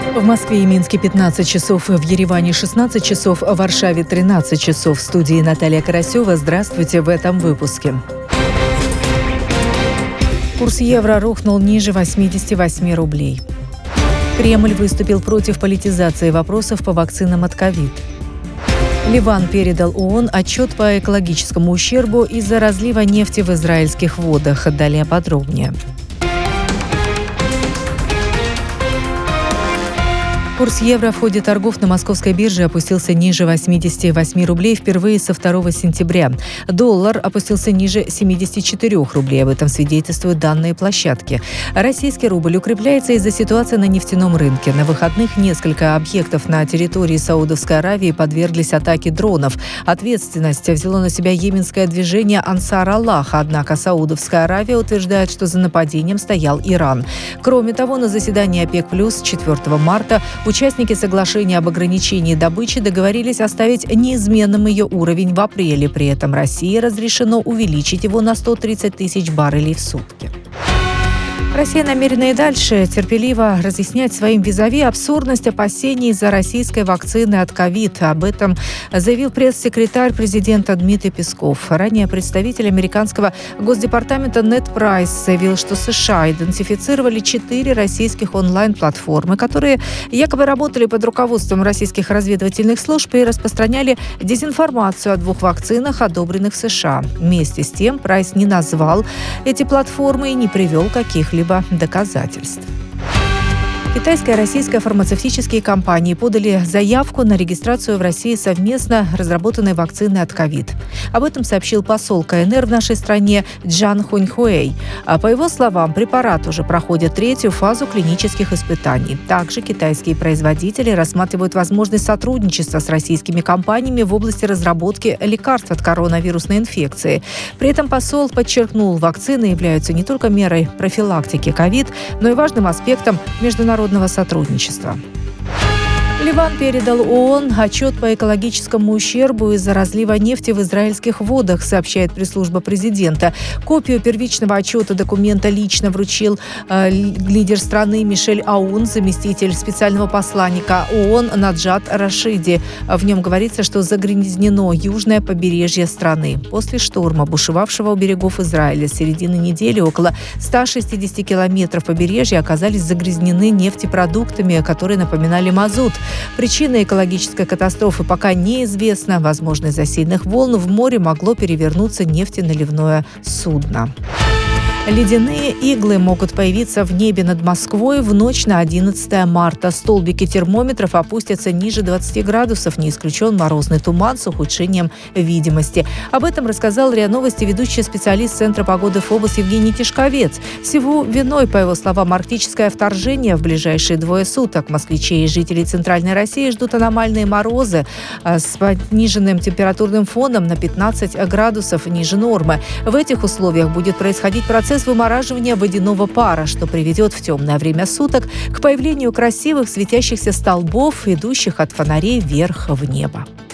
В Москве и Минске 15 часов, в Ереване 16 часов, в Варшаве 13 часов. В студии Наталья Карасева. Здравствуйте в этом выпуске. Курс евро рухнул ниже 88 рублей. Кремль выступил против политизации вопросов по вакцинам от ковид. Ливан передал ООН отчет по экологическому ущербу из-за разлива нефти в израильских водах. Далее подробнее. Курс евро в ходе торгов на московской бирже опустился ниже 88 рублей впервые со 2 сентября. Доллар опустился ниже 74 рублей. Об этом свидетельствуют данные площадки. Российский рубль укрепляется из-за ситуации на нефтяном рынке. На выходных несколько объектов на территории Саудовской Аравии подверглись атаке дронов. Ответственность взяло на себя йеменское движение «Ансар Аллах», однако Саудовская Аравия утверждает, что за нападением стоял Иран. Кроме того, на заседании ОПЕК+, 4 марта участники соглашения об ограничении добычи договорились оставить неизменным ее уровень в апреле. При этом России разрешено увеличить его на 130 тысяч баррелей в сутки. Россия намерена и дальше терпеливо разъяснять своим визави абсурдность опасений из-за российской вакцины от ковид. Об этом заявил пресс-секретарь президента Дмитрий Песков. Ранее представитель американского госдепартамента Нед Прайс заявил, что США идентифицировали 4 российских онлайн-платформы, которые якобы работали под руководством российских разведывательных служб и распространяли дезинформацию о 2 вакцинах, одобренных в США. Вместе с тем Прайс не назвал эти платформы и не привел каких-либо доказательств. Китайская и российская фармацевтические компании подали заявку на регистрацию в России совместно разработанной вакцины от ковид. Об этом сообщил посол КНР в нашей стране Джан Хуньхуэй. По его словам, препарат уже проходит 3-ю фазу клинических испытаний. Также китайские производители рассматривают возможность сотрудничества с российскими компаниями в области разработки лекарств от коронавирусной инфекции. При этом посол подчеркнул, вакцины являются не только мерой профилактики ковид, но и важным аспектом международного сотрудничества. Ливан передал ООН отчет по экологическому ущербу из-за разлива нефти в израильских водах, сообщает пресс-служба президента. Копию первичного отчета документа лично вручил лидер страны Мишель Аун, заместитель специального посланника ООН Наджат Рашиди. В нем говорится, что загрязнено южное побережье страны. После шторма, бушевавшего у берегов Израиля с середины недели, около 160 километров побережья оказались загрязнены нефтепродуктами, которые напоминали мазут. Причина экологической катастрофы пока неизвестна. Возможно, из-за сильных волн в море могло перевернуться нефтеналивное судно. Ледяные иглы могут появиться в небе над Москвой в ночь на 11 марта. Столбики термометров опустятся ниже 20 градусов. Не исключен морозный туман с ухудшением видимости. Об этом рассказал РИА Новости ведущий специалист Центра погоды ФОБОС Евгений Тишковец. Всего виной, по его словам, арктическое вторжение. В ближайшие 2 суток москвичей и жителей Центральной России ждут аномальные морозы с пониженным температурным фоном на 15 градусов ниже нормы. В этих условиях будет происходить процесс вымораживания водяного пара, что приведет в темное время суток к появлению красивых светящихся столбов, идущих от фонарей вверх в небо.